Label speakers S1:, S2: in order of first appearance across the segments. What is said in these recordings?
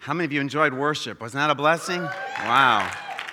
S1: How many of you enjoyed worship? Wasn't that a blessing? Wow.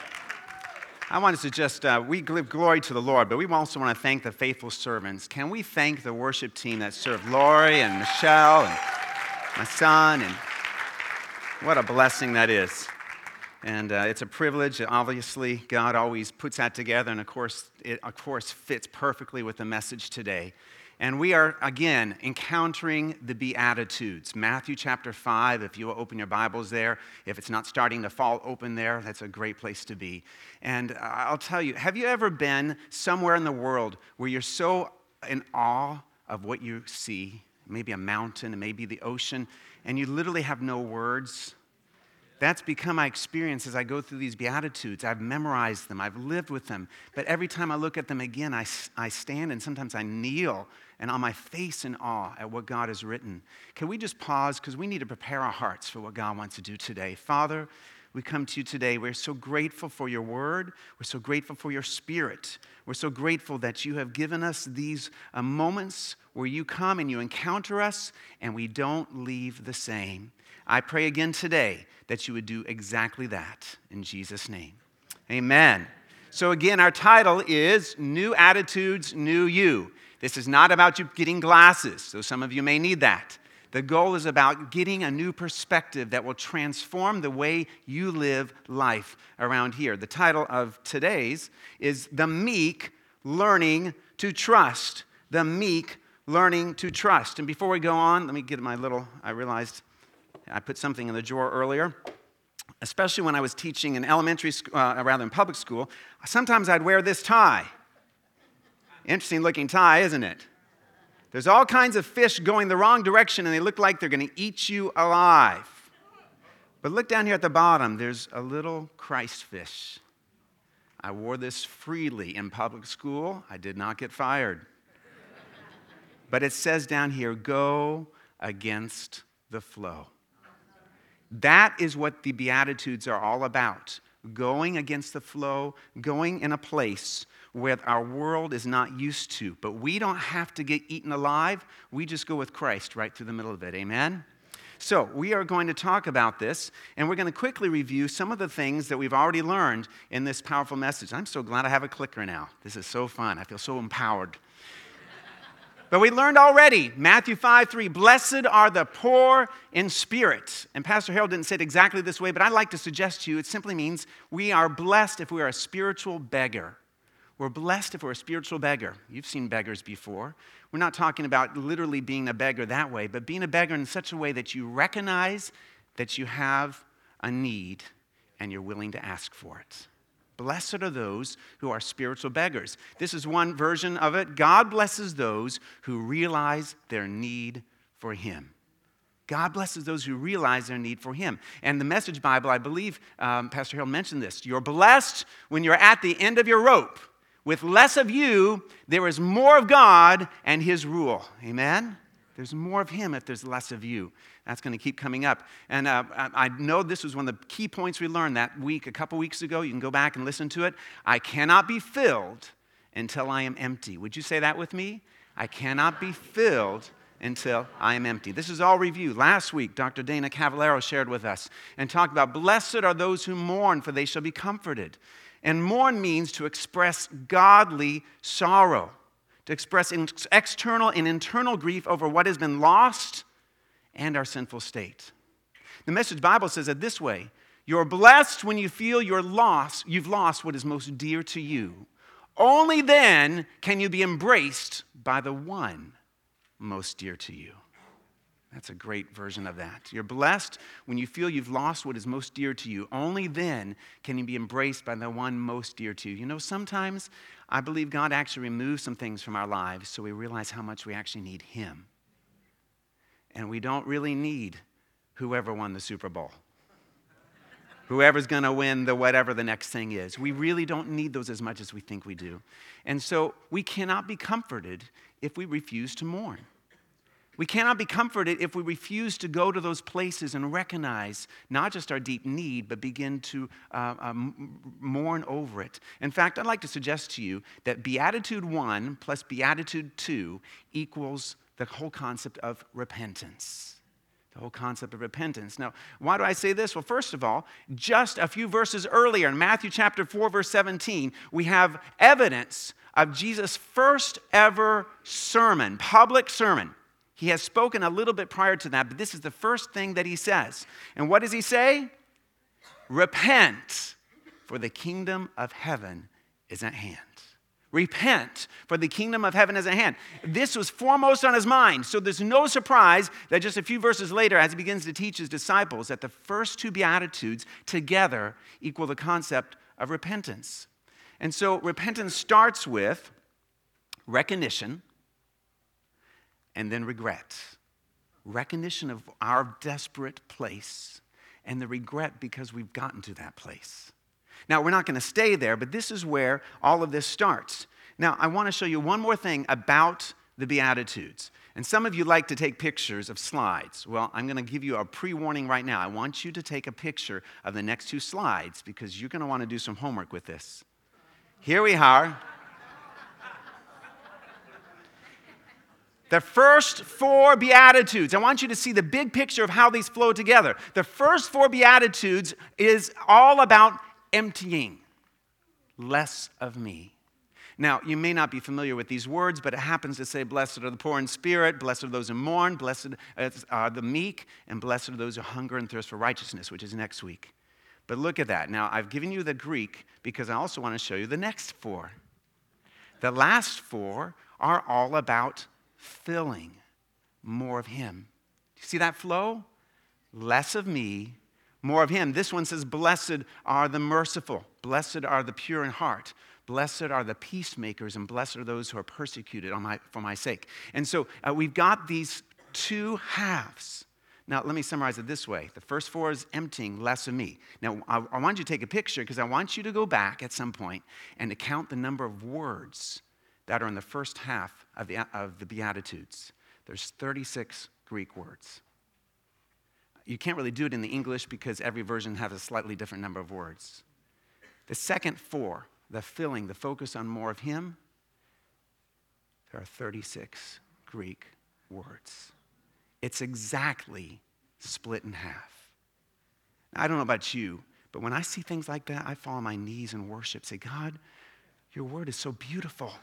S1: I want us to just, we give glory to the Lord, but we also want to thank the faithful servants. Can we thank the worship team that served Lori and Michelle and my son? And what a blessing that is. And it's a privilege. Obviously, God always puts that together, and of course, it fits perfectly with the message today. And we are, again, encountering the Beatitudes. Matthew chapter 5, if you will open your Bibles there. If it's not starting to fall open there, that's a great place to be. And I'll tell you, have you ever been somewhere in the world where you're so in awe of what you see, maybe a mountain, maybe the ocean, and you literally have no words? That's become my experience as I go through these Beatitudes. I've memorized them. I've lived with them. But every time I look at them again, I stand and sometimes I kneel and on my face in awe at what God has written. Can we just pause? Because we need to prepare our hearts for what God wants to do today. Father, we come to you today. We're so grateful for your word. We're so grateful for your spirit. We're so grateful that you have given us these moments where you come and you encounter us and we don't leave the same. I pray again today that you would do exactly that in Jesus' name. Amen. So again, our title is New Attitudes, New You. This is not about you getting glasses, so some of you may need that. The goal is about getting a new perspective that will transform the way you live life around here. The title of today's is The Meek Learning to Trust. The Meek Learning to Trust. And before we go on, let me get I realized I put something in the drawer earlier. Especially when I was teaching in elementary school, in public school, sometimes I'd wear this tie. Interesting looking tie, isn't it? There's all kinds of fish going the wrong direction and they look like they're going to eat you alive. But look down here at the bottom, there's a little Christ fish. I wore this freely in public school. I did not get fired. But it says down here, go against the flow. That is what the Beatitudes are all about. Going against the flow, going in a place where our world is not used to. But we don't have to get eaten alive. We just go with Christ right through the middle of it. Amen? So we are going to talk about this, and we're going to quickly review some of the things that we've already learned in this powerful message. I'm so glad I have a clicker now. This is so fun. I feel so empowered. But we learned already, Matthew 5:3, blessed are the poor in spirit. And Pastor Harold didn't say it exactly this way, but I'd like to suggest to you, it simply means we are blessed if we are a spiritual beggar. We're blessed if we're a spiritual beggar. You've seen beggars before. We're not talking about literally being a beggar that way, but being a beggar in such a way that you recognize that you have a need and you're willing to ask for it. Blessed are those who are spiritual beggars. This is one version of it. God blesses those who realize their need for Him. God blesses those who realize their need for Him. And the Message Bible, I believe Pastor Harold mentioned this. You're blessed when you're at the end of your rope. With less of you, there is more of God and His rule. Amen? There's more of Him if there's less of you. That's going to keep coming up. And I know this was one of the key points we learned that week, a couple weeks ago. You can go back and listen to it. I cannot be filled until I am empty. Would you say that with me? I cannot be filled until I am empty. This is all review. Last week, Dr. Dana Cavallaro shared with us and talked about, blessed are those who mourn, for they shall be comforted. And mourn means to express godly sorrow, to express external and internal grief over what has been lost and our sinful state. The Message Bible says it this way, you're blessed when you feel you've lost what is most dear to you. Only then can you be embraced by the one most dear to you. That's a great version of that. You're blessed when you feel you've lost what is most dear to you. Only then can you be embraced by the one most dear to you. You know, sometimes I believe God actually removes some things from our lives so we realize how much we actually need Him. And we don't really need whoever won the Super Bowl. Whoever's going to win the whatever the next thing is. We really don't need those as much as we think we do. And so we cannot be comforted if we refuse to mourn. We cannot be comforted if we refuse to go to those places and recognize not just our deep need, but begin to mourn over it. In fact, I'd like to suggest to you that Beatitude 1 plus Beatitude 2 equals the whole concept of repentance. The whole concept of repentance. Now, why do I say this? Well, first of all, just a few verses earlier in Matthew chapter 4, verse 17, we have evidence of Jesus' first ever sermon, public sermon. He has spoken a little bit prior to that, but this is the first thing that he says. And what does he say? Repent, for the kingdom of heaven is at hand. Repent, for the kingdom of heaven is at hand. This was foremost on his mind, so there's no surprise that just a few verses later, as he begins to teach his disciples, that the first two Beatitudes together equal the concept of repentance. And so repentance starts with recognition and then regret. Recognition of our desperate place and the regret because we've gotten to that place. Now, we're not going to stay there, but this is where all of this starts. Now, I want to show you one more thing about the Beatitudes. And some of you like to take pictures of slides. Well, I'm going to give you a pre-warning right now. I want you to take a picture of the next two slides because you're going to want to do some homework with this. Here we are. The first four Beatitudes. I want you to see the big picture of how these flow together. The first four Beatitudes is all about emptying. Less of me. Now, you may not be familiar with these words, but it happens to say, blessed are the poor in spirit, blessed are those who mourn, blessed are the meek, and blessed are those who hunger and thirst for righteousness, which is next week. But look at that. Now, I've given you the Greek because I also want to show you the next four. The last four are all about filling more of him. Do you see that flow? Less of me, more of him. This one says, blessed are the merciful. Blessed are the pure in heart. Blessed are the peacemakers, and blessed are those who are persecuted for my sake. And so we've got these two halves. Now, let me summarize it this way. The first four is emptying, less of me. Now, I want you to take a picture because I want you to go back at some point and to count the number of words that are in the first half of the Beatitudes. There's 36 Greek words. You can't really do it in the English because every version has a slightly different number of words. The second four, the filling, the focus on more of him, there are 36 Greek words. It's exactly split in half. Now, I don't know about you, but when I see things like that, I fall on my knees and worship, say, God, your word is so beautiful.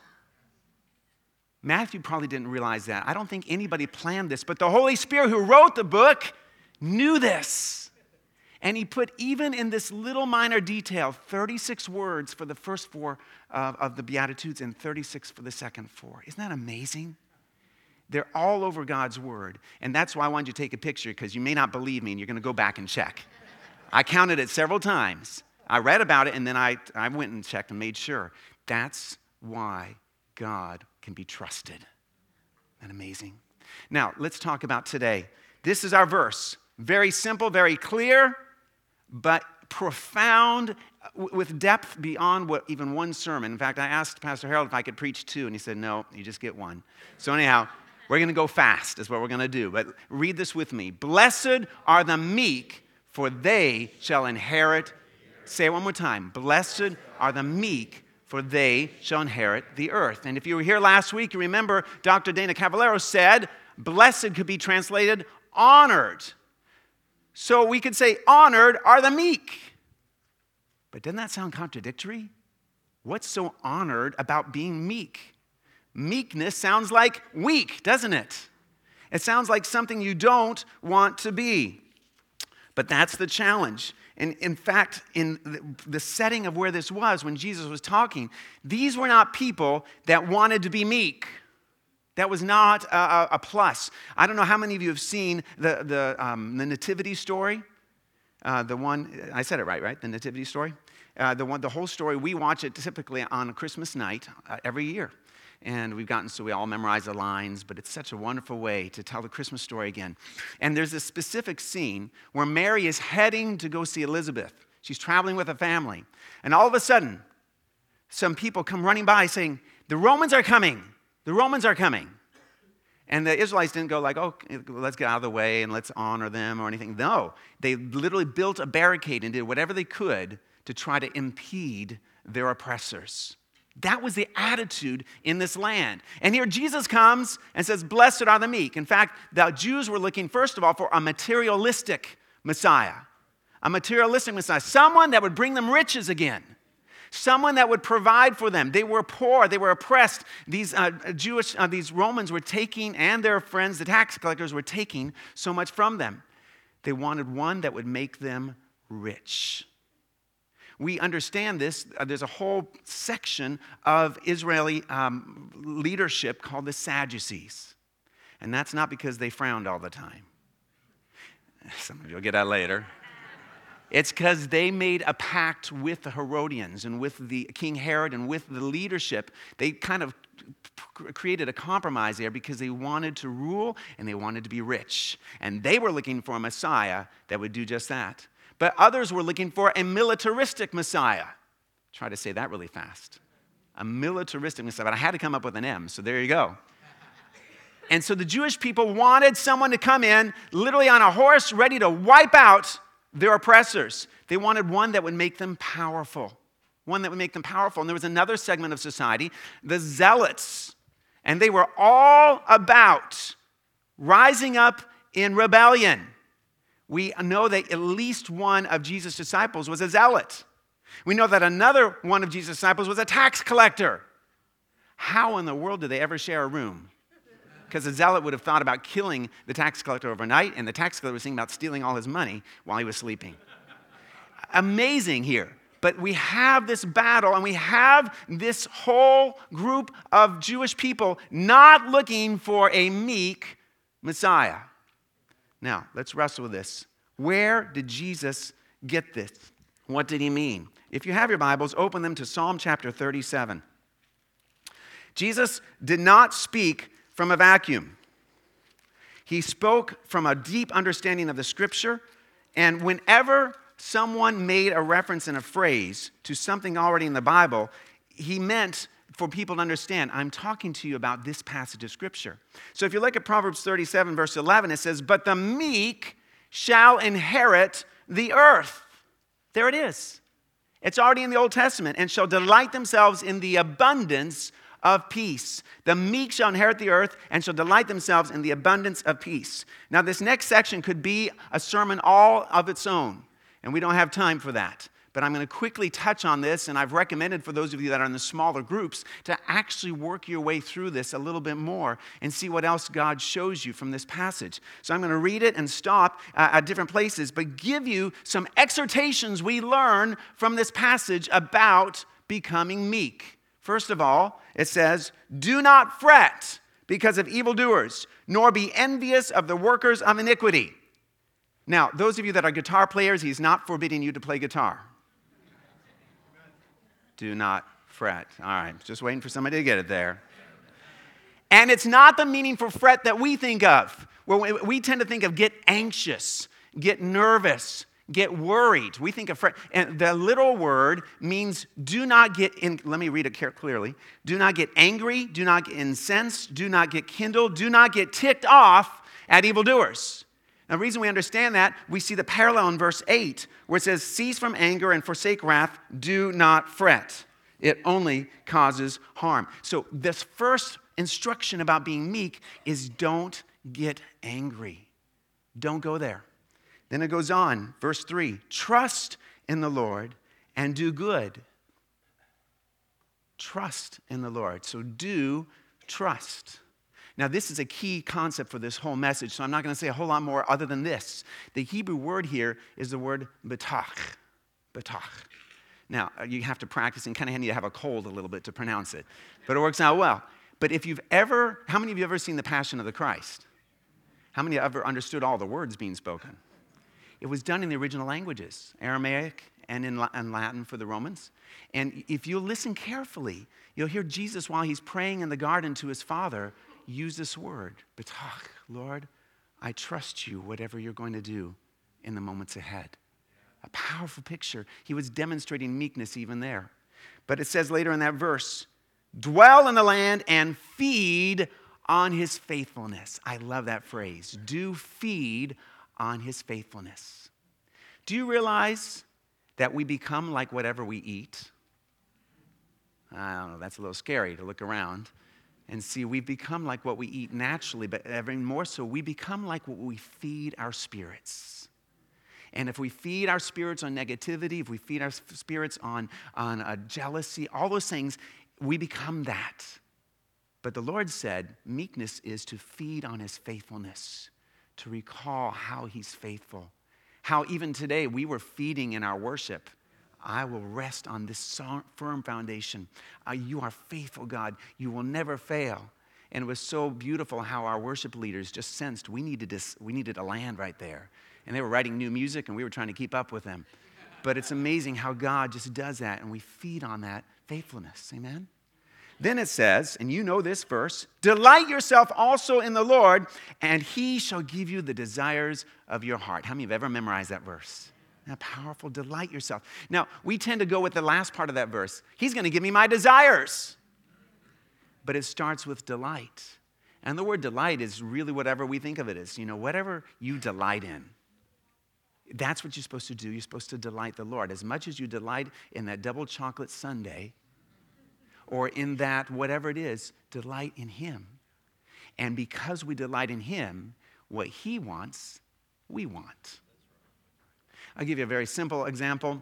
S1: Matthew probably didn't realize that. I don't think anybody planned this, but the Holy Spirit who wrote the book knew this. And he put, even in this little minor detail, 36 words for the first four of the Beatitudes and 36 for the second four. Isn't that amazing? They're all over God's word. And that's why I wanted you to take a picture, because you may not believe me and you're going to go back and check. I counted it several times. I read about it and then I went and checked and made sure. That's why God can be trusted. Isn't that amazing? Now, let's talk about today. This is our verse. Very simple, very clear, but profound with depth beyond what even one sermon. In fact, I asked Pastor Harold if I could preach two, and he said, no, you just get one. So anyhow, we're going to go fast is what we're going to do. But read this with me. Blessed are the meek, for they shall inherit. Say it one more time. Blessed are the meek, for they shall inherit the earth. And if you were here last week, you remember Dr. Dana Cavallero said, blessed could be translated honored. So we could say, honored are the meek. But doesn't that sound contradictory? What's so honored about being meek? Meekness sounds like weak, doesn't it? It sounds like something you don't want to be. But that's the challenge. And in fact, in the setting of where this was, when Jesus was talking, these were not people that wanted to be meek. That was not a plus. I don't know how many of you have seen the Nativity story. The one, I said it right? The Nativity story? The whole story, we watch it typically on Christmas night every year. And we've gotten so we all memorize the lines, but it's such a wonderful way to tell the Christmas story again. And there's a specific scene where Mary is heading to go see Elizabeth. She's traveling with a family. And all of a sudden, some people come running by saying, the Romans are coming. The Romans are coming. And the Israelites didn't go like, oh, let's get out of the way and let's honor them or anything. No, they literally built a barricade and did whatever they could to try to impede their oppressors. That was the attitude in this land. And here Jesus comes and says, blessed are the meek. In fact, the Jews were looking, first of all, for a materialistic Messiah. A materialistic Messiah. Someone that would bring them riches again. Someone that would provide for them. They were poor. They were oppressed. These these Romans were taking, and their friends, the tax collectors, were taking so much from them. They wanted one that would make them rich. We understand this. There's a whole section of Israeli leadership called the Sadducees. And that's not because they frowned all the time. Some of you will get that later. It's because they made a pact with the Herodians and with the King Herod and with the leadership. They kind of created a compromise there because they wanted to rule and they wanted to be rich. And they were looking for a Messiah that would do just that. But others were looking for a militaristic Messiah. Try to say that really fast. A militaristic Messiah. But I had to come up with an M, so there you go. And so the Jewish people wanted someone to come in literally on a horse ready to wipe out their oppressors. They wanted one that would make them powerful. One that would make them powerful. And there was another segment of society, the Zealots. And they were all about rising up in rebellion. We know that at least one of Jesus' disciples was a zealot. We know that another one of Jesus' disciples was a tax collector. How in the world did they ever share a room? Because the zealot would have thought about killing the tax collector overnight, and the tax collector was thinking about stealing all his money while he was sleeping. Amazing here. But we have this battle, and we have this whole group of Jewish people not looking for a meek Messiah. Now, let's wrestle with this. Where did Jesus get this? What did he mean? If you have your Bibles, open them to Psalm chapter 37. Jesus did not speak from a vacuum. He spoke from a deep understanding of the Scripture, and whenever someone made a reference in a phrase to something already in the Bible, he meant for people to understand, I'm talking to you about this passage of Scripture. So if you look at Proverbs 37, verse 11, it says, but the meek shall inherit the earth. There it is. It's already in the Old Testament. And shall delight themselves in the abundance of peace. The meek shall inherit the earth and shall delight themselves in the abundance of peace. Now this next section could be a sermon all of its own. And we don't have time for that. But I'm going to quickly touch on this, and I've recommended for those of you that are in the smaller groups to actually work your way through this a little bit more and see what else God shows you from this passage. So I'm going to read it and stop at different places, but give you some exhortations we learn from this passage about becoming meek. First of all, it says, do not fret because of evildoers, nor be envious of the workers of iniquity. Now, those of you that are guitar players, he's not forbidding you to play guitar. Do not fret. All right, just waiting for somebody to get it there. And it's not the meaning for fret that we think of. Where we tend to think of get anxious, get nervous, get worried. We think of fret. And the literal word means do not get in. Let me read it clearly. Do not get angry. Do not get incensed. Do not get kindled. Do not get ticked off at evildoers. Now, the reason we understand that, we see the parallel in verse 8, where it says, cease from anger and forsake wrath, do not fret. It only causes harm. So this first instruction about being meek is don't get angry. Don't go there. Then it goes on, verse 3, trust in the Lord and do good. Trust in the Lord. So do trust. Now, this is a key concept for this whole message, so I'm not going to say a whole lot more other than this. The Hebrew word here is the word betach. Betach. Now, you have to practice and kind of need to have a cold a little bit to pronounce it, but it works out well. But if you've ever, how many of you have ever seen The Passion of the Christ? How many have ever understood all the words being spoken? It was done in the original languages, Aramaic and in Latin for the Romans. And if you listen carefully, you'll hear Jesus while he's praying in the garden to his Father use this word, betach, Lord, I trust you, whatever you're going to do in the moments ahead. A powerful picture. He was demonstrating meekness even there. But it says later in that verse, dwell in the land and feed on his faithfulness. I love that phrase. Do feed on his faithfulness. Do you realize that we become like whatever we eat? I don't know, that's a little scary to look around and see we've become like what we eat naturally, but even more so, we become like what we feed our spirits. And if we feed our spirits on negativity, if we feed our spirits on jealousy, all those things, we become that. But the Lord said meekness is to feed on his faithfulness, to recall how he's faithful. How even today we were feeding in our worship. I will rest on this firm foundation. You are faithful, God. You will never fail. And it was so beautiful how our worship leaders just sensed we needed to land right there. And they were writing new music, and we were trying to keep up with them. But it's amazing how God just does that, and we feed on that faithfulness. Amen? Then it says, and you know this verse, delight yourself also in the Lord, and he shall give you the desires of your heart. How many have ever memorized that verse? Isn't that powerful? Delight yourself. Now, we tend to go with the last part of that verse. He's going to give me my desires. But it starts with delight. And the word delight is really whatever we think of it as. Whatever you delight in. That's what you're supposed to do. You're supposed to delight the Lord. As much as you delight in that double chocolate sundae or in that whatever it is, delight in him. And because we delight in him, what he wants, we want. I'll give you a very simple example.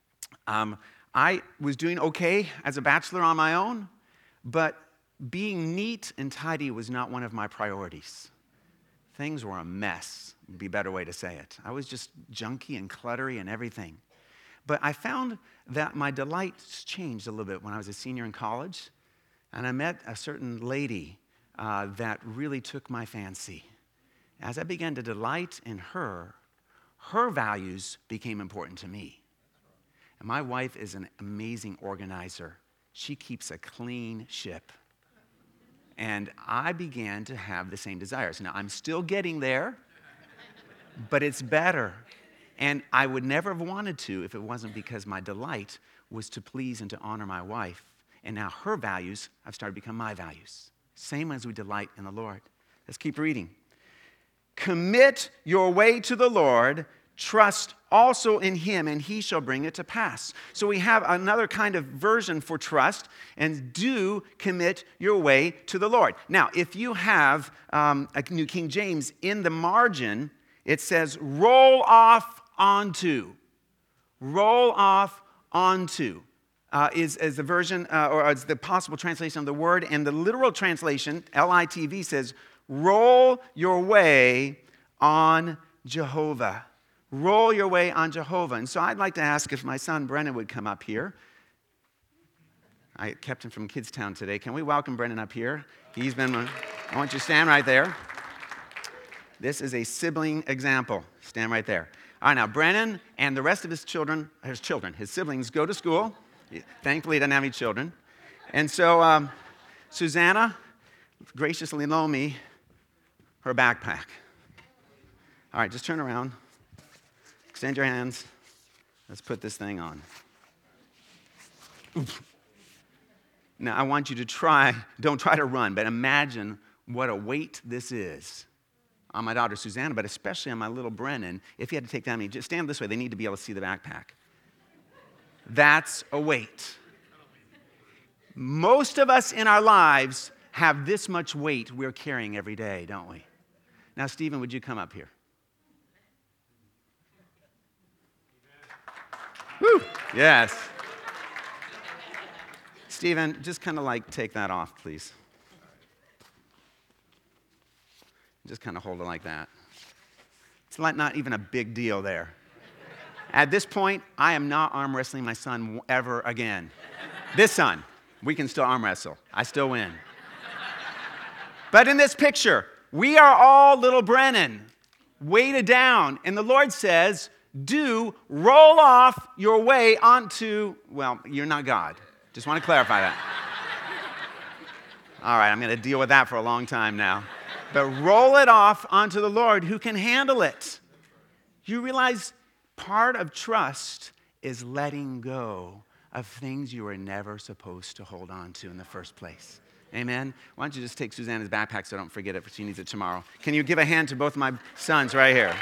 S1: I was doing okay as a bachelor on my own, but being neat and tidy was not one of my priorities. Things were a mess, would be a better way to say it. I was just junky and cluttery and everything. But I found that my delights changed a little bit when I was a senior in college, and I met a certain lady that really took my fancy. As I began to delight in her values became important to me. And my wife is an amazing organizer. She keeps a clean ship. And I began to have the same desires. Now, I'm still getting there, but it's better. And I would never have wanted to if it wasn't because my delight was to please and to honor my wife. And now her values have started to become my values. Same as we delight in the Lord. Let's keep reading. Commit your way to the Lord. Trust also in him, and he shall bring it to pass. So we have another kind of version for trust, and do commit your way to the Lord. Now, if you have a New King James, in the margin, it says, roll off onto. Roll off onto is the version, or is the possible translation of the word, and the literal translation, LITV, says, roll your way on Jehovah. Roll your way on Jehovah. And so I'd like to ask if my son Brennan would come up here. I kept him from Kidstown today. Can we welcome Brennan up here? I want you to stand right there. This is a sibling example. Stand right there. All right, now Brennan and the rest of his siblings go to school. Thankfully, he doesn't have any children. And so Susanna graciously loaned me her backpack. All right, just turn around. Extend your hands. Let's put this thing on. Oops. Now, I want you to don't try to run, but imagine what a weight this is on my daughter Susanna, but especially on my little Brennan. If you had to take down just stand this way. They need to be able to see the backpack. That's a weight. Most of us in our lives have this much weight we're carrying every day, don't we? Now, Stephen, would you come up here? Woo! Yes. Stephen, just kind of take that off, please. Just kind of hold it like that. It's not even a big deal there. At this point, I am not arm wrestling my son ever again. This son, we can still arm wrestle. I still win. But in this picture, we are all little Brennan, weighted down. And the Lord says, roll off your way onto, well, you're not God. Just want to clarify that. All right, I'm going to deal with that for a long time now. But roll it off onto the Lord who can handle it. You realize part of trust is letting go of things you were never supposed to hold on to in the first place. Amen? Why don't you just take Susanna's backpack so I don't forget it, but she needs it tomorrow. Can you give a hand to both of my sons right here?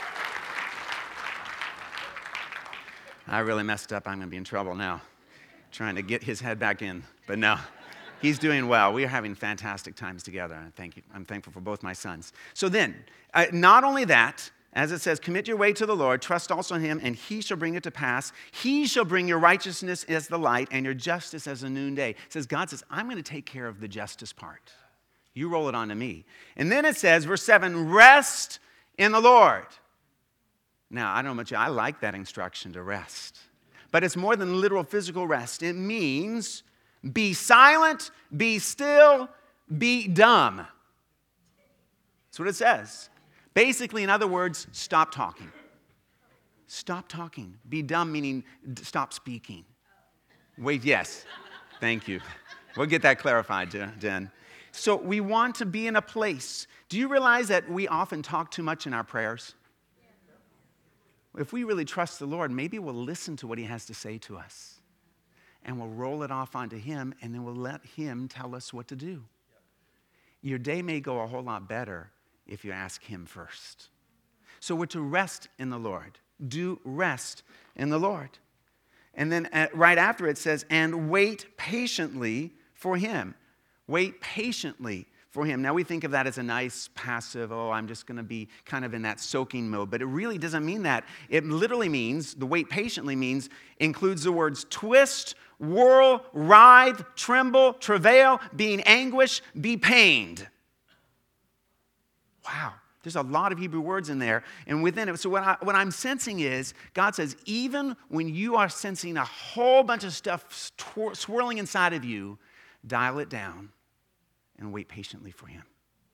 S1: I really messed up. I'm going to be in trouble now. trying to get his head back in. But no, he's doing well. We are having fantastic times together. And thank you. I'm thankful for both my sons. So then, not only that, as it says, commit your way to the Lord, trust also in him, and he shall bring it to pass. He shall bring your righteousness as the light and your justice as the noonday. It says, God says, I'm going to take care of the justice part. You roll it on to me. And then it says, verse 7, rest in the Lord. Now, I don't know about you, I like that instruction to rest. But it's more than literal physical rest. It means be silent, be still, be dumb. That's what it says. Basically, in other words, stop talking. Stop talking. Be dumb, meaning stop speaking. Wait, yes. Thank you. We'll get that clarified, Jen. So we want to be in a place. Do you realize that we often talk too much in our prayers? If we really trust the Lord, maybe we'll listen to what he has to say to us. And we'll roll it off onto him, and then we'll let him tell us what to do. Your day may go a whole lot better if you ask him first. So we're to rest in the Lord. Do rest in the Lord. And then right after it says, and wait patiently for him. Wait patiently for him. Now we think of that as a nice passive, I'm just going to be kind of in that soaking mode. But it really doesn't mean that. It literally means, the wait patiently means, includes the words twist, whirl, writhe, tremble, travail, be in anguish, be pained. Wow, there's a lot of Hebrew words in there. And within it, so what I'm sensing is, God says, even when you are sensing a whole bunch of stuff swirling inside of you, dial it down and wait patiently for him.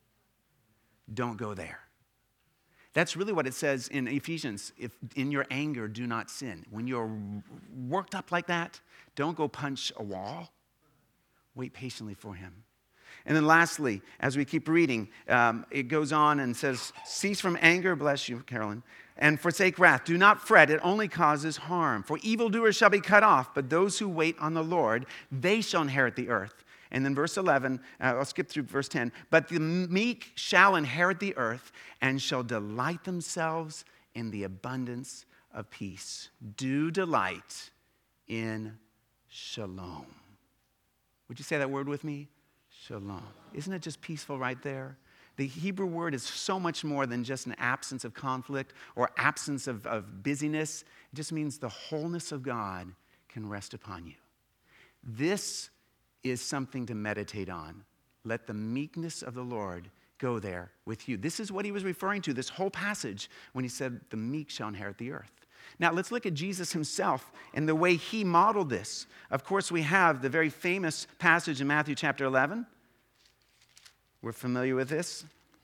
S1: Don't go there. That's really what it says in Ephesians. If in your anger, do not sin. When you're worked up like that, don't go punch a wall. Wait patiently for him. And then lastly, as we keep reading, it goes on and says, cease from anger, bless you, Carolyn, and forsake wrath. Do not fret, it only causes harm. For evildoers shall be cut off, but those who wait on the Lord, they shall inherit the earth. And then verse 11, I'll skip through verse 10. But the meek shall inherit the earth and shall delight themselves in the abundance of peace. Do delight in shalom. Would you say that word with me? Shalom. Isn't it just peaceful right there? The Hebrew word is so much more than just an absence of conflict or absence of busyness. It just means the wholeness of God can rest upon you. This is something to meditate on. Let the meekness of the Lord go there with you. This is what he was referring to, this whole passage, when he said, the meek shall inherit the earth. Now, let's look at Jesus himself and the way he modeled this. Of course, we have the very famous passage in Matthew chapter 11. We're familiar with this.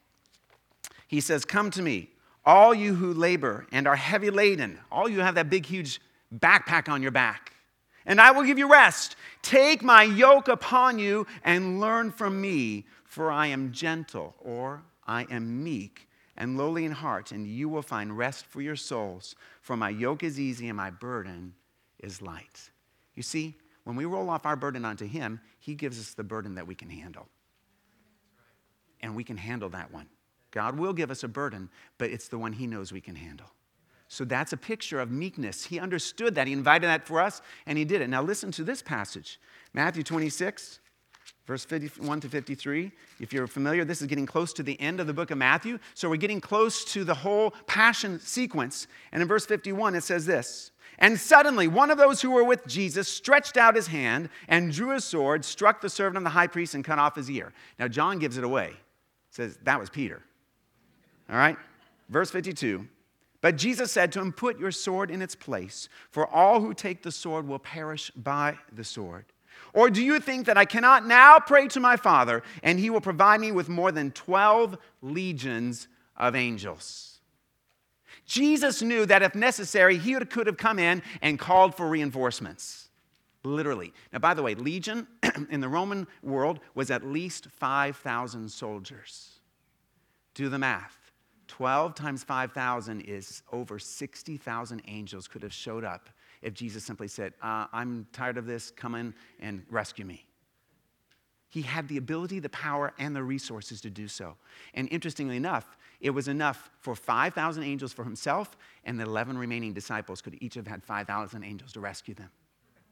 S1: He says, come to me, all you who labor and are heavy laden, all you have that big, huge backpack on your back, and I will give you rest. Take my yoke upon you and learn from me, for I am gentle, or I am meek and lowly in heart, and you will find rest for your souls. For my yoke is easy and my burden is light. You see, when we roll off our burden onto him, he gives us the burden that we can handle. And we can handle that one. God will give us a burden, but it's the one he knows we can handle. So that's a picture of meekness. He understood that. He invited that for us, and he did it. Now listen to this passage. Matthew 26, verse 51 to 53. If you're familiar, this is getting close to the end of the book of Matthew. So we're getting close to the whole passion sequence. And in verse 51, it says this. And suddenly, one of those who were with Jesus stretched out his hand and drew a sword, struck the servant of the high priest, and cut off his ear. Now, John gives it away. Says, that was Peter. All right? Verse 52. But Jesus said to him, put your sword in its place, for all who take the sword will perish by the sword. Or do you think that I cannot now pray to my Father, and he will provide me with more than 12 legions of angels? Jesus knew that if necessary, he could have come in and called for reinforcements. Literally. Now, by the way, legion in the Roman world was at least 5,000 soldiers. Do the math. 12 times 5,000 is over 60,000 angels could have showed up if Jesus simply said, I'm tired of this, come in and rescue me. He had the ability, the power, and the resources to do so. And interestingly enough, it was enough for 5,000 angels for himself, and the 11 remaining disciples could each have had 5,000 angels to rescue them.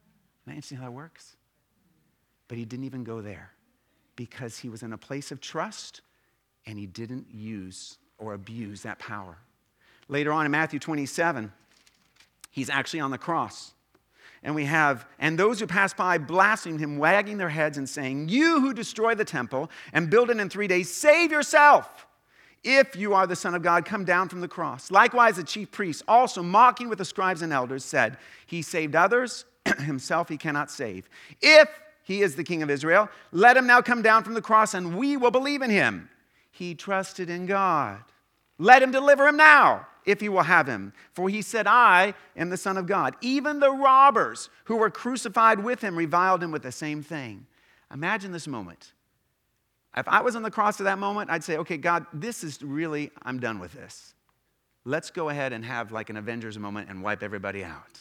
S1: Isn't that interesting how that works? But he didn't even go there because he was in a place of trust and he didn't use or abuse that power. Later on in Matthew 27, he's actually on the cross. And we have, and those who passed by blasphemed him, wagging their heads and saying, "You who destroy the temple and build it in 3 days, save yourself. If you are the Son of God, come down from the cross." Likewise, the chief priests, also mocking with the scribes and elders, said, "He saved others, himself he cannot save. If he is the King of Israel, let him now come down from the cross and we will believe in him. He trusted in God. Let him deliver him now, if he will have him. For he said, I am the Son of God." Even the robbers who were crucified with him reviled him with the same thing. Imagine this moment. If I was on the cross at that moment, I'd say, okay, God, this is really, I'm done with this. Let's go ahead and have like an Avengers moment and wipe everybody out.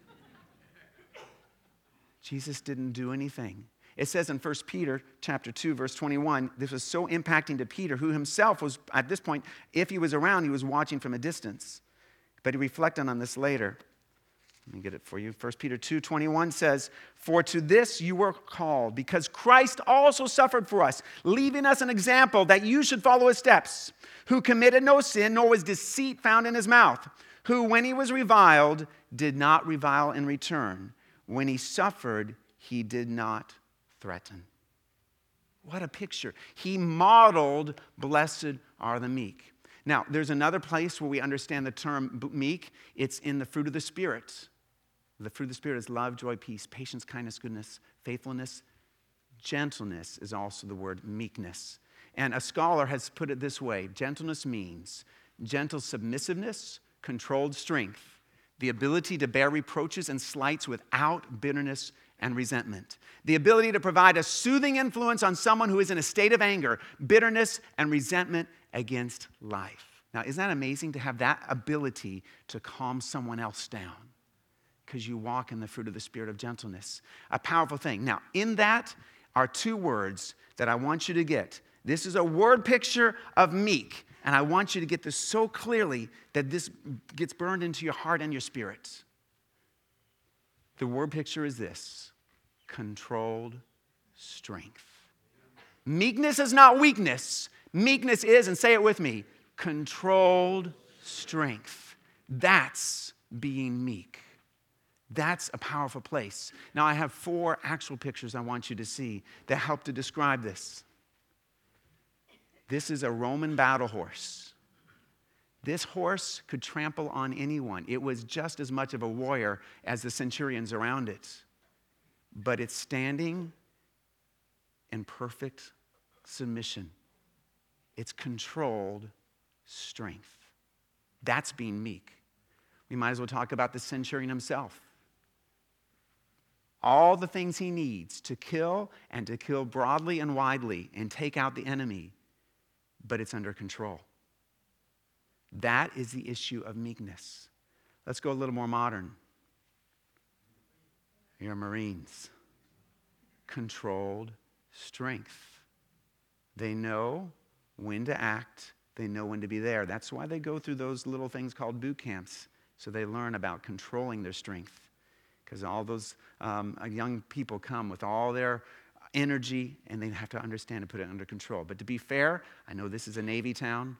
S1: Jesus didn't do anything. It says in 1 Peter chapter 2, verse 21, this was so impacting to Peter, who himself was, at this point, if he was around, he was watching from a distance. But he reflected on this later. Let me get it for you. 1 Peter 2:21 says, "For to this you were called, because Christ also suffered for us, leaving us an example that you should follow his steps, who committed no sin, nor was deceit found in his mouth, who, when he was reviled, did not revile in return. When he suffered, he did not threaten." What a picture. He modeled, "Blessed are the meek." Now, there's another place where we understand the term meek. It's in the fruit of the Spirit. The fruit of the Spirit is love, joy, peace, patience, kindness, goodness, faithfulness. Gentleness is also the word meekness. And a scholar has put it this way. Gentleness means gentle submissiveness, controlled strength, the ability to bear reproaches and slights without bitterness and resentment, the ability to provide a soothing influence on someone who is in a state of anger, bitterness, and resentment against life. Now, isn't that amazing to have that ability to calm someone else down? Because you walk in the fruit of the Spirit of gentleness. A powerful thing. Now, in that are two words that I want you to get. This is a word picture of meek. And I want you to get this so clearly that this gets burned into your heart and your spirit. The word picture is this: controlled strength. Meekness is not weakness. Meekness is, and say it with me, controlled strength. That's being meek. That's a powerful place. Now, I have 4 actual pictures I want you to see that help to describe this. This is a Roman battle horse. This horse could trample on anyone. It was just as much of a warrior as the centurions around it. But it's standing in perfect submission. It's controlled strength. That's being meek. We might as well talk about the centurion himself. All the things he needs to kill, and to kill broadly and widely and take out the enemy, but it's under control. That is the issue of meekness. Let's go a little more modern. You're Marines. Controlled strength. They know when to act. They know when to be there. That's why they go through those little things called boot camps, so they learn about controlling their strength. Because all those young people come with all their energy, and they have to understand and put it under control. But to be fair, I know this is a Navy town.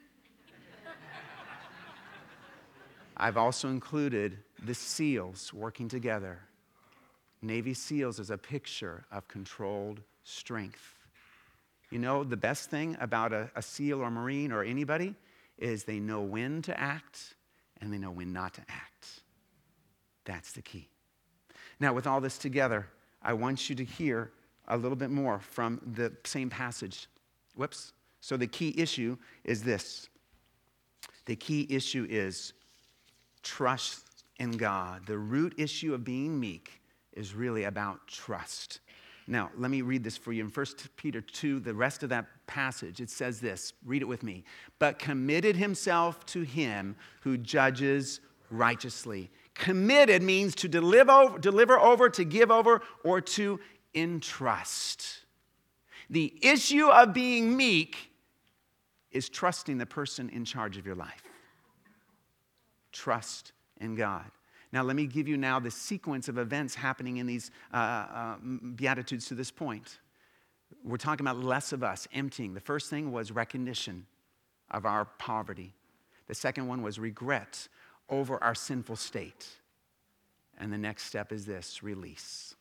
S1: I've also included the SEALs working together. Navy SEALs is a picture of controlled strength. You know, the best thing about a SEAL or Marine or anybody is they know when to act and they know when not to act. That's the key. Now, with all this together, I want you to hear a little bit more from the same passage. Whoops. So the key issue is this. The key issue is trust in God. The root issue of being meek is really about trust. Now, let me read this for you. In 1 Peter 2, the rest of that passage, it says this. Read it with me. "But committed himself to him who judges righteously." Committed means to deliver over, to give over, or to entrust. The issue of being meek is trusting the person in charge of your life. Trust in God. Now, let me give you now the sequence of events happening in these Beatitudes to this point. We're talking about less of us, emptying. The first thing was recognition of our poverty. The second one was regret over our sinful state. And the next step is this, release.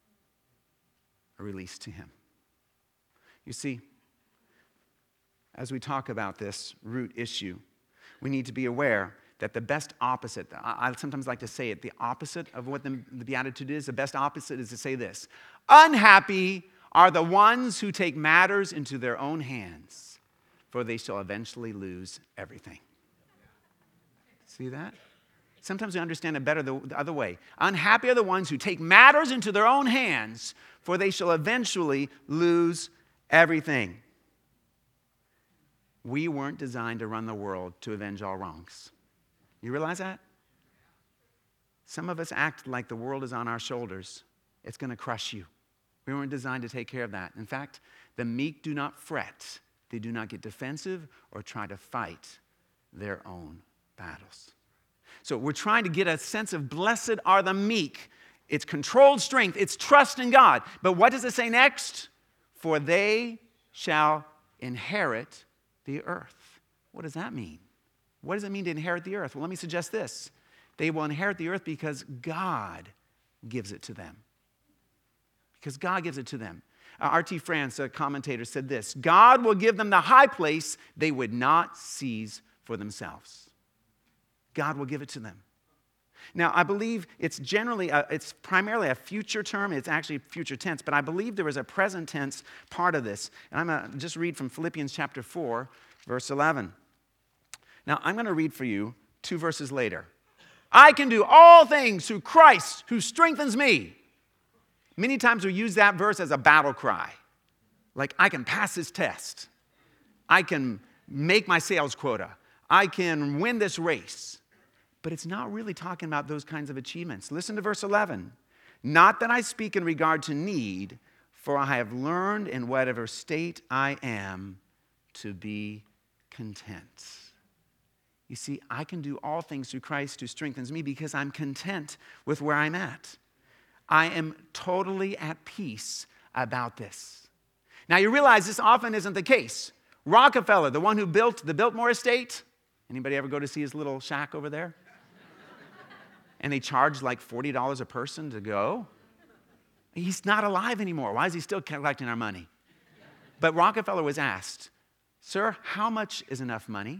S1: A release to him. You see, as we talk about this root issue, we need to be aware that the best opposite, I sometimes like to say it, the opposite of what the Beatitude is, the best opposite is to say this: unhappy are the ones who take matters into their own hands, for they shall eventually lose everything. See that? Sometimes we understand it better the other way. Unhappy are the ones who take matters into their own hands, for they shall eventually lose everything. We weren't designed to run the world to avenge all wrongs. You realize that? Some of us act like the world is on our shoulders. It's going to crush you. We weren't designed to take care of that. In fact, the meek do not fret. They do not get defensive or try to fight their own battles. So we're trying to get a sense of blessed are the meek. It's controlled strength. It's trust in God. But what does it say next? For they shall inherit the earth. What does that mean? What does it mean to inherit the earth? Well, let me suggest this. They will inherit the earth because God gives it to them. Because God gives it to them. R.T. France, a commentator, said this: God will give them the high place they would not seize for themselves. God will give it to them. Now, I believe it's primarily a future term. It's actually future tense, but I believe there is a present tense part of this. And I'm going to just read from Philippians chapter 4, verse 11. Now, I'm going to read for you 2 verses later. I can do all things through Christ who strengthens me. Many times we use that verse as a battle cry. Like, I can pass this test. I can make my sales quota. I can win this race. But it's not really talking about those kinds of achievements. Listen to verse 11. Not that I speak in regard to need, for I have learned in whatever state I am to be content. You see, I can do all things through Christ who strengthens me because I'm content with where I'm at. I am totally at peace about this. Now, you realize this often isn't the case. Rockefeller, the one who built the Biltmore Estate, anybody ever go to see his little shack over there? And they charge like $40 a person to go. He's not alive anymore. Why is he still collecting our money? But Rockefeller was asked, sir, how much is enough money?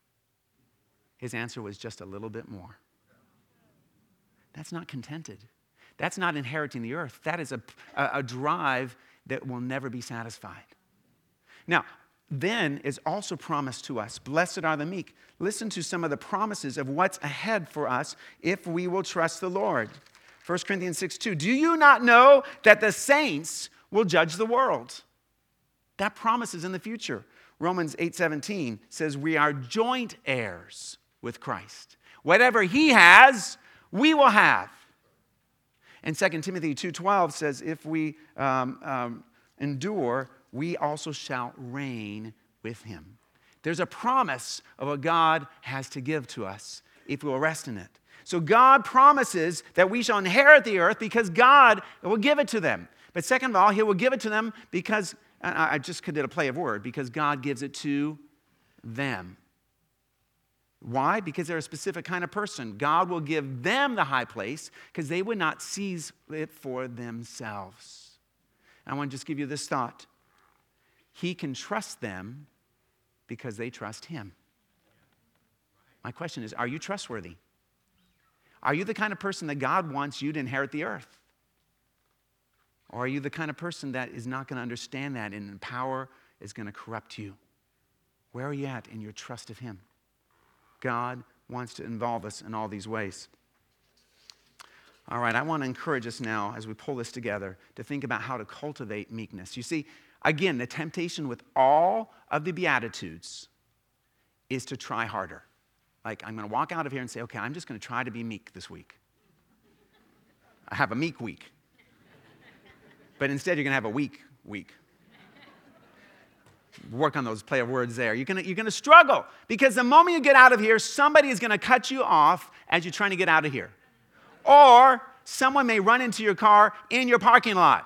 S1: His answer was just a little bit more. That's not contented. That's not inheriting the earth. That is a drive that will never be satisfied. Now, then is also promised to us, blessed are the meek. Listen to some of the promises of what's ahead for us if we will trust the Lord. 1 Corinthians 6:2, do you not know that the saints will judge the world? That promise is in the future. Romans 8:17 says we are joint heirs with Christ. Whatever he has, we will have. And 2 Timothy 2:12 says if we endure, we also shall reign with him. There's a promise of what God has to give to us if we will rest in it. So God promises that we shall inherit the earth because God will give it to them. But second of all, he will give it to them because, I just did a play of word, because God gives it to them. Why? Because they're a specific kind of person. God will give them the high place because they would not seize it for themselves. I want to just give you this thought. He can trust them because they trust him. My question is, are you trustworthy? Are you the kind of person that God wants you to inherit the earth? Or are you the kind of person that is not going to understand that and power is going to corrupt you? Where are you at in your trust of him? God wants to involve us in all these ways. All right, I want to encourage us now as we pull this together to think about how to cultivate meekness. You see, again, the temptation with all of the Beatitudes is to try harder. Like, I'm going to walk out of here and say, okay, I'm just going to try to be meek this week. I have a meek week. But instead, you're going to have a weak week. Work on those play of words there. You're going to struggle because the moment you get out of here, somebody is going to cut you off as you're trying to get out of here. Or someone may run into your car in your parking lot.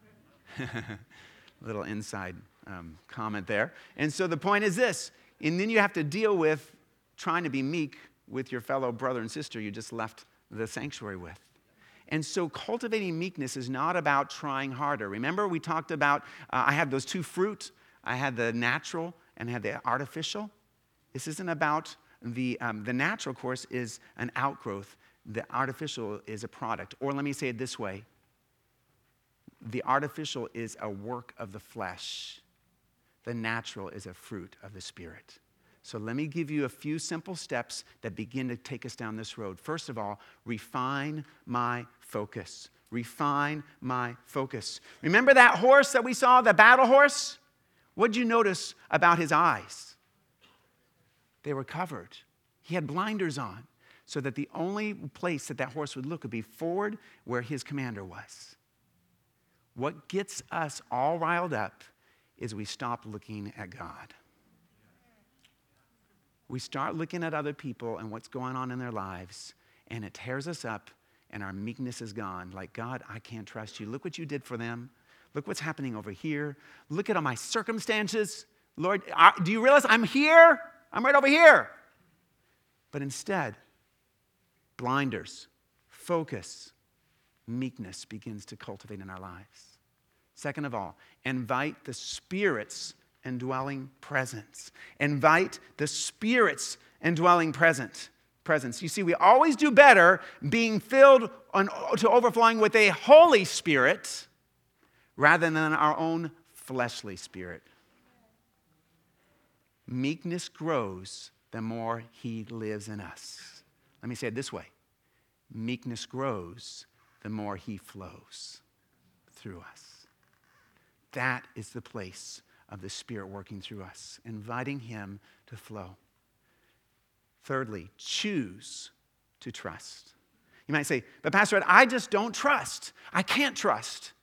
S1: Little inside comment there. And so the point is this, and then you have to deal with trying to be meek with your fellow brother and sister you just left the sanctuary with. And so cultivating meekness is not about trying harder. Remember we talked about, I had those two fruit. I had the natural and I had the artificial. This isn't about the natural, of course, is an outgrowth. The artificial is a product. Or let me say it this way. The artificial is a work of the flesh. The natural is a fruit of the Spirit. So let me give you a few simple steps that begin to take us down this road. First of all, refine my focus. Refine my focus. Remember that horse that we saw, the battle horse? What did you notice about his eyes? They were covered. He had blinders on so that the only place that horse would look would be forward where his commander was. What gets us all riled up is we stop looking at God. We start looking at other people and what's going on in their lives, and it tears us up, and our meekness is gone. Like, God, I can't trust you. Look what you did for them. Look what's happening over here. Look at all my circumstances. Lord, do you realize I'm here? I'm right over here. But instead, blinders, focus, meekness begins to cultivate in our lives. Second of all, invite the Spirit's indwelling presence. Invite the Spirit's indwelling presence. You see, we always do better being filled to overflowing with a Holy Spirit rather than our own fleshly spirit. Meekness grows the more He lives in us. Let me say it this way. Meekness grows the more He flows through us. That is the place of the Spirit working through us, inviting Him to flow. Thirdly, choose to trust. You might say, but Pastor Ed, I just don't trust. I can't trust.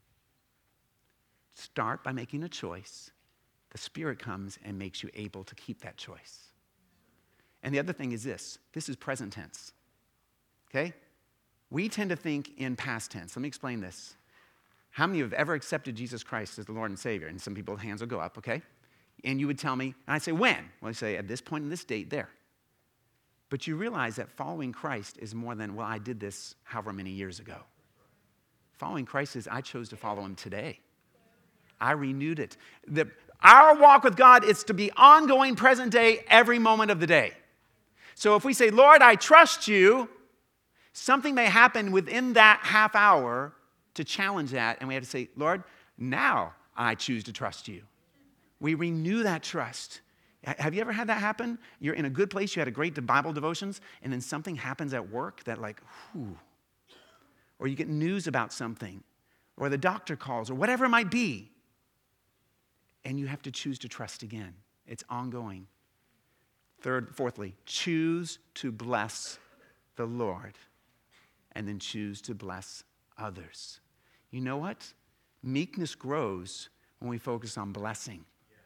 S1: Start by making a choice. The Spirit comes and makes you able to keep that choice. And the other thing is this is present tense. Okay? We tend to think in past tense. Let me explain this. How many of you have ever accepted Jesus Christ as the Lord and Savior? And some people's hands will go up, okay? And you would tell me, and I'd say, when? Well, I'd say, at this point in this date, there. But you realize that following Christ is more than, well, I did this however many years ago. Following Christ is, I chose to follow Him today. I renewed it. Our walk with God is to be ongoing, present day, every moment of the day. So if we say, Lord, I trust you, something may happen within that half hour to challenge that, and we have to say, Lord, now I choose to trust you. We renew that trust. Have you ever had that happen? You're in a good place, you had a great Bible devotions, and then something happens at work that like, whew. Or you get news about something, or the doctor calls, or whatever it might be, and you have to choose to trust again. It's ongoing. Fourthly, choose to bless the Lord, and then choose to bless others. You know what? Meekness grows when we focus on blessing.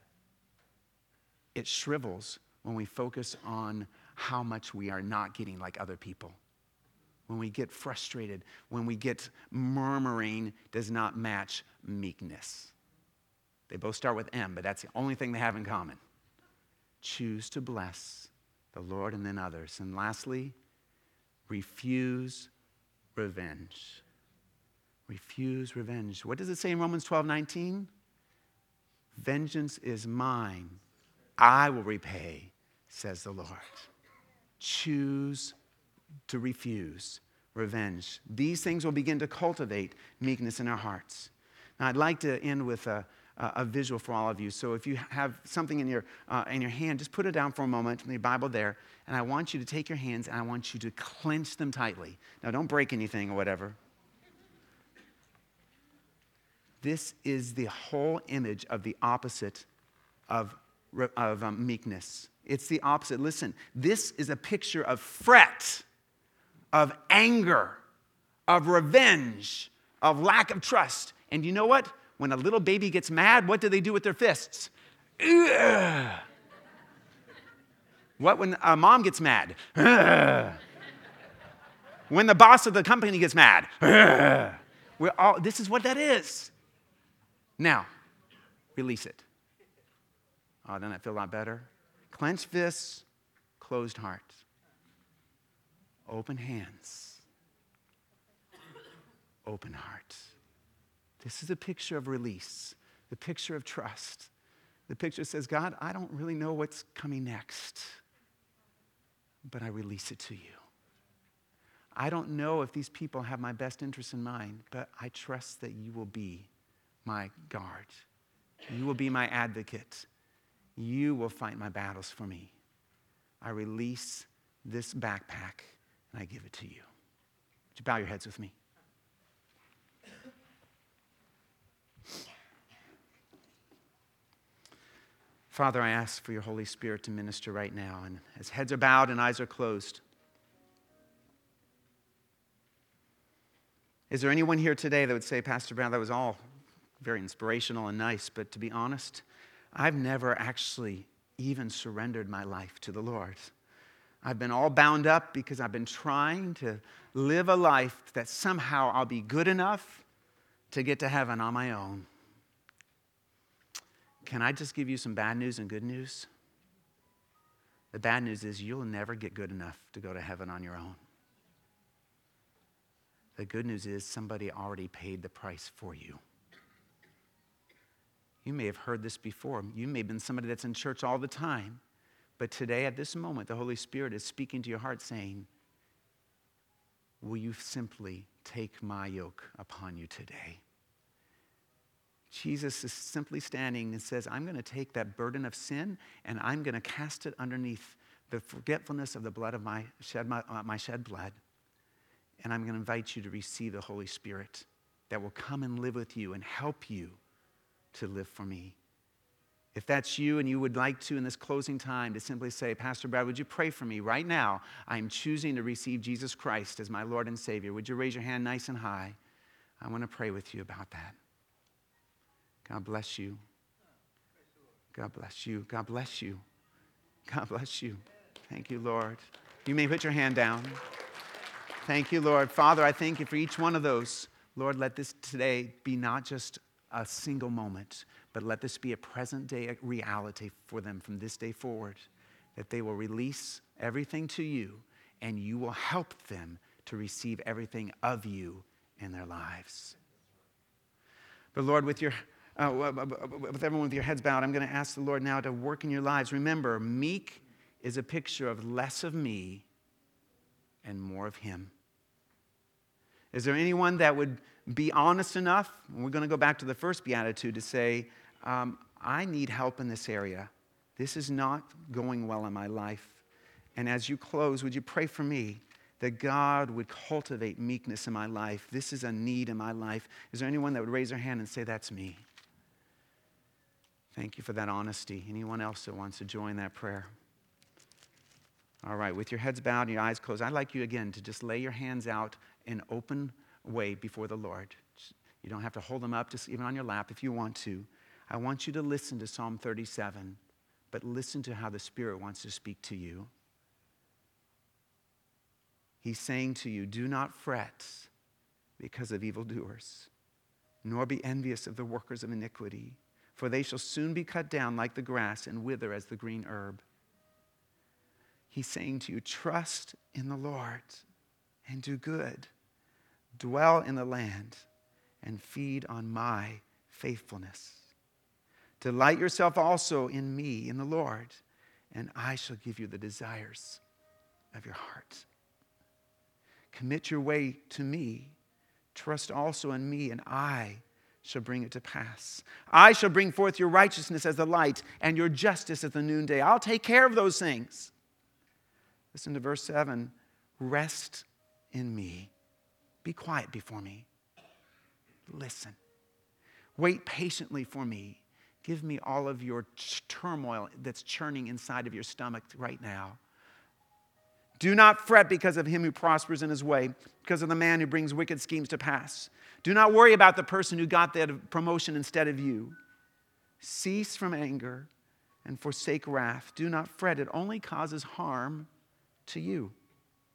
S1: It shrivels when we focus on how much we are not getting like other people. When we get frustrated, when we get murmuring, does not match meekness. They both start with M, but that's the only thing they have in common. Choose to bless the Lord and then others. And lastly, refuse revenge. Refuse revenge. What does it say in Romans 12:19? Vengeance is mine. I will repay, says the Lord. Choose to refuse revenge. These things will begin to cultivate meekness in our hearts. Now, I'd like to end with a visual for all of you. So if you have something in your hand, just put it down for a moment, the Bible there, and I want you to take your hands and I want you to clench them tightly. Now, don't break anything or whatever. This is the whole image of the opposite of meekness. It's the opposite. Listen, this is a picture of fret, of anger, of revenge, of lack of trust. And you know what? When a little baby gets mad, what do they do with their fists? Ugh. What when a mom gets mad? Ugh. when the boss of the company gets mad. This is what that is. Now, release it. Oh, doesn't that feel a lot better? Clenched fists, closed heart. Open hands. Open heart. This is a picture of release, the picture of trust. The picture says, God, I don't really know what's coming next, but I release it to you. I don't know if these people have my best interests in mind, but I trust that you will be my guard. You will be my advocate. You will fight my battles for me. I release this backpack and I give it to you. Would you bow your heads with me? Father, I ask for your Holy Spirit to minister right now. And as heads are bowed and eyes are closed, is there anyone here today that would say, Pastor Brown, that was all very inspirational and nice, but to be honest, I've never actually even surrendered my life to the Lord. I've been all bound up because I've been trying to live a life that somehow I'll be good enough to get to heaven on my own. Can I just give you some bad news and good news? The bad news is you'll never get good enough to go to heaven on your own. The good news is somebody already paid the price for you. You may have heard this before. You may have been somebody that's in church all the time. But today, at this moment, the Holy Spirit is speaking to your heart saying, will you simply take my yoke upon you today? Jesus is simply standing and says, I'm going to take that burden of sin and I'm going to cast it underneath the forgetfulness of the blood of my shed blood. And I'm going to invite you to receive the Holy Spirit that will come and live with you and help you to live for me. If that's you and you would like to in this closing time to simply say, Pastor Brad, would you pray for me right now? I'm choosing to receive Jesus Christ as my Lord and Savior. Would you raise your hand nice and high? I want to pray with you about that. God bless you. God bless you. God bless you. God bless you. Thank you, Lord. You may put your hand down. Thank you, Lord. Father, I thank you for each one of those. Lord, let this today be not just a single moment, but let this be a present day reality for them from this day forward, that they will release everything to you and you will help them to receive everything of you in their lives. But Lord, with everyone with your heads bowed, I'm going to ask the Lord now to work in your lives. Remember, meek is a picture of less of me and more of him. Is there anyone that would be honest enough? We're going to go back to the first beatitude to say, I need help in this area. This is not going well in my life. And as you close, would you pray for me that God would cultivate meekness in my life? This is a need in my life. Is there anyone that would raise their hand and say, that's me? Thank you for that honesty. Anyone else that wants to join that prayer? All right, with your heads bowed and your eyes closed, I'd like you again to just lay your hands out in open way before the Lord. You don't have to hold them up, just even on your lap if you want to. I want you to listen to Psalm 37, but listen to how the Spirit wants to speak to you. He's saying to you, do not fret because of evildoers, nor be envious of the workers of iniquity, for they shall soon be cut down like the grass and wither as the green herb. He's saying to you, trust in the Lord and do good. Dwell in the land and feed on my faithfulness. Delight yourself also in me, in the Lord, and I shall give you the desires of your heart. Commit your way to me. Trust also in me, and I shall bring it to pass. I shall bring forth your righteousness as the light and your justice as the noonday. I'll take care of those things. Listen to verse 7. Rest in me. Be quiet before me. Listen. Wait patiently for me. Give me all of your turmoil that's churning inside of your stomach right now. Do not fret because of him who prospers in his way, because of the man who brings wicked schemes to pass. Do not worry about the person who got that promotion instead of you. Cease from anger and forsake wrath. Do not fret. It only causes harm to you.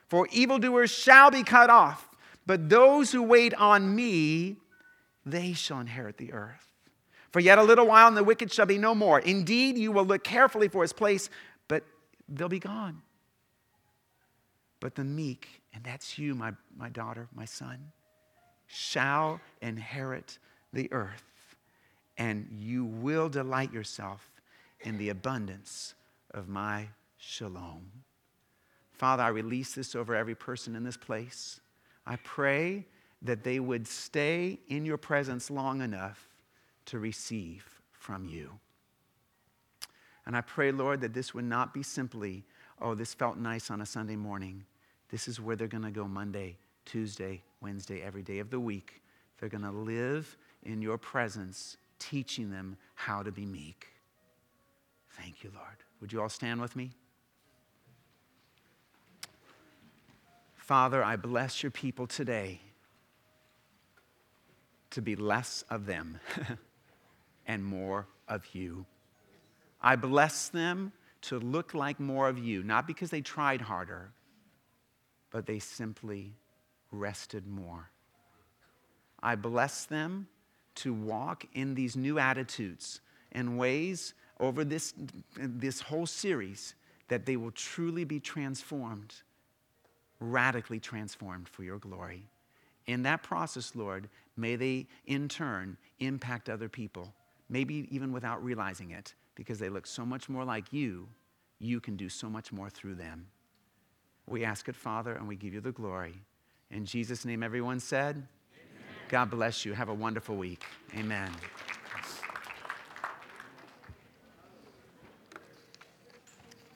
S1: For evildoers shall be cut off, but those who wait on me, they shall inherit the earth. For yet a little while, and the wicked shall be no more. Indeed, you will look carefully for his place, but they'll be gone. But the meek, and that's you, my daughter, my son, shall inherit the earth, and you will delight yourself in the abundance of my shalom. Father, I release this over every person in this place. I pray that they would stay in your presence long enough to receive from you. And I pray, Lord, that this would not be simply, oh, this felt nice on a Sunday morning. This is where they're going to go Monday, Tuesday, Wednesday, every day of the week. They're going to live in your presence, teaching them how to be meek. Thank you, Lord. Would you all stand with me? Father, I bless your people today to be less of them and more of you. I bless them to look like more of you, not because they tried harder, but they simply rested more. I bless them to walk in these new attitudes and ways over this whole series that they will truly be transformed, radically transformed for your glory. In that process, Lord, may they in turn impact other people, maybe even without realizing it, because they look so much more like you, you can do so much more through them. We ask it, Father, and we give you the glory. In Jesus' name, everyone said, amen. God bless you. Have a wonderful week. Amen.